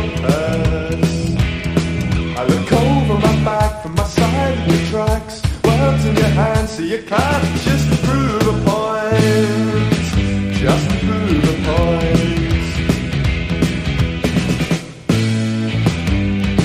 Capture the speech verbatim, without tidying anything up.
compass. I look over my back from my side of the tracks. Words in your hands, so you can't just